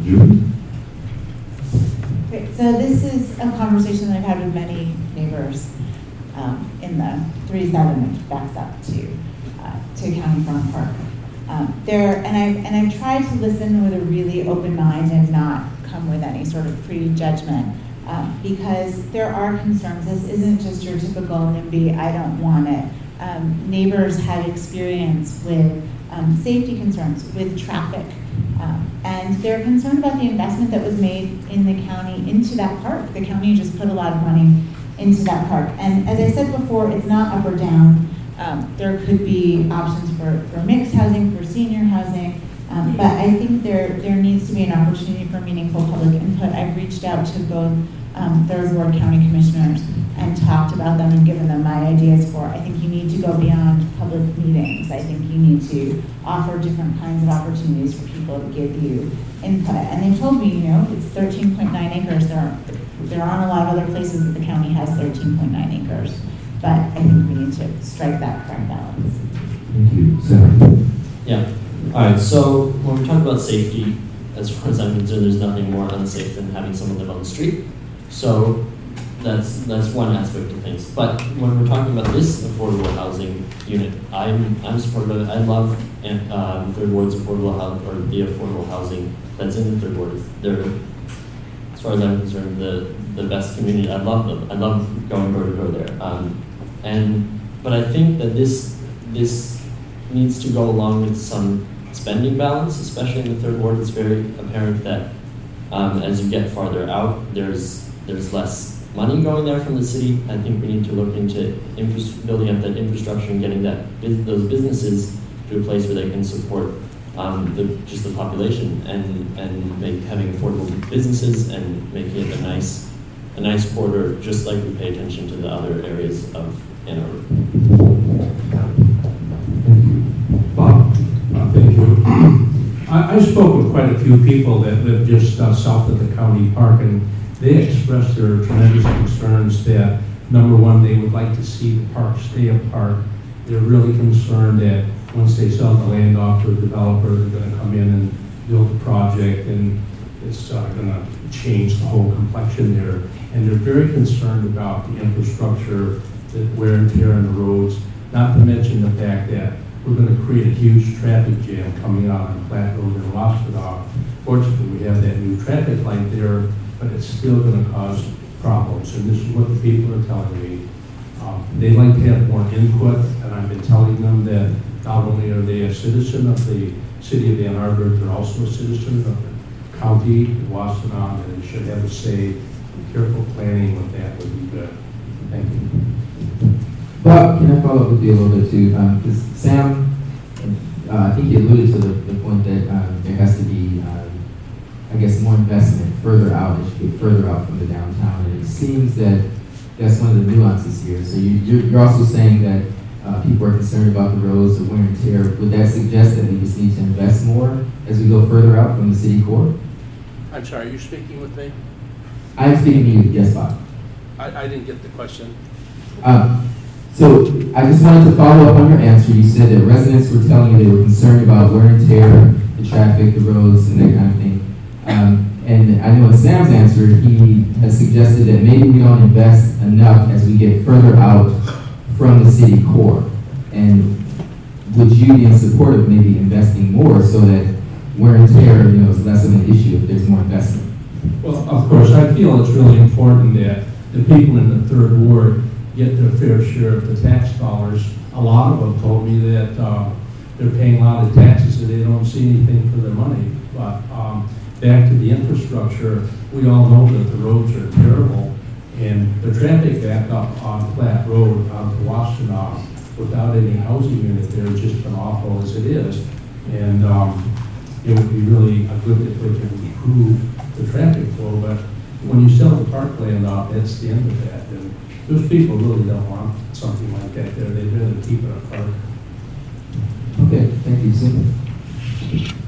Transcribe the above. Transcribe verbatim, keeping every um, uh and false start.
Judy? Great. So this is a conversation that I've had with many neighbors um, in the three seven, which backs up to uh, to County Farm Park. Um, there, and I've and I've tried to listen with a really open mind and not come with any sort of prejudgment, um, because there are concerns. This isn't just your typical NIMBY, I don't want it. Um, neighbors had experience with um, safety concerns, with traffic, um, and they're concerned about the investment that was made in the county into that park. The county just put a lot of money into that park. And as I said before, it's not up or down. Um, there could be options for, for mixed housing, for senior housing, um, but I think there, there needs to be an opportunity for meaningful public input. I've reached out to both um, Third Ward County Commissioners and talked about them and given them my ideas for, I think you need to go beyond public meetings. I think you need to offer different kinds of opportunities for people to give you input. And they told me, you know, it's thirteen point nine acres. There, are, there aren't a lot of other places that the county has thirteen point nine acres. But I think we need to strike that correct balance. Thank you. Sarah? Yeah. All right. So when we talk about safety, as far as I'm concerned, there's nothing more unsafe than having someone live on the street. So that's that's one aspect of things. But when we're talking about this affordable housing unit, I'm I'm supportive of it. I love um, Third Ward's affordable housing, or the affordable housing that's in the Third Ward. They're, as far as I'm concerned, the the best community. I love them. I love going door to door there. Um, and but I think that this this needs to go along with some spending balance, especially in the Third Ward. It's very apparent that um, as you get farther out, there's there's less money going there from the city. I think we need to look into infra- building up that infrastructure and getting that those businesses to a place where they can support um, the, just the population and and make having affordable businesses and making it a nice a nice corridor, just like we pay attention to the other areas of Ann Arbor. Thank you. Bob? Uh, thank you. I, I spoke with quite a few people that live just uh, south of the county park, and they expressed their tremendous concerns that, number one, they would like to see the park stay a park. They're really concerned that once they sell the land off to a developer, they're going to come in and build a project, and it's uh, going to change the whole complexion there. And they're very concerned about the infrastructure, the wear and tear on the roads, not to mention the fact that we're going to create a huge traffic jam coming out on Platte Road in Washtenaw. Fortunately, we have that new traffic light there, but it's still going to cause problems. And this is what the people are telling me. Um, they like to have more input, and I've been telling them that not only are they a citizen of the city of Ann Arbor, they're also a citizen of the county of Washtenaw, and they should have a say. Careful planning with that would be good. Thank you. Bob, can I follow up with you a little bit too? Because um, Sam, uh, I think he alluded to the, the point that um, there has to be, um, I guess, more investment further out, as you get further out from the downtown. And it seems that that's one of the nuances here. So you, you're, you're also saying that uh, people are concerned about the roads, the wear and tear. Would that suggest that we just need to invest more as we go further out from the city core? I'm sorry, are you speaking with me? I'm speaking to you, yes, Bob. I, I didn't get the question. Um, so I just wanted to follow up on your answer. You said that residents were telling you they were concerned about wear and tear, the traffic, the roads, and that kind of thing. Um, and I know in Sam's answer, he has suggested that maybe we don't invest enough as we get further out from the city core. And would you be in support of maybe investing more so that wear and tear, you know, is less of an issue if there's more investment? Well, of course, I feel it's really important that the people in the Third Ward get their fair share of the tax dollars. A lot of them told me that uh, they're paying a lot of taxes and they don't see anything for their money. But um, back to the infrastructure, we all know that the roads are terrible, and the traffic back up on Platte Road onto Washtenaw without any housing unit there has just been awful as it is. And um, it would be really a good if we could improve the traffic flow, but when you sell the parkland off, that's the end of that. And those people really don't want something like that there. They'd rather keep it a park. Okay, thank you, Sam.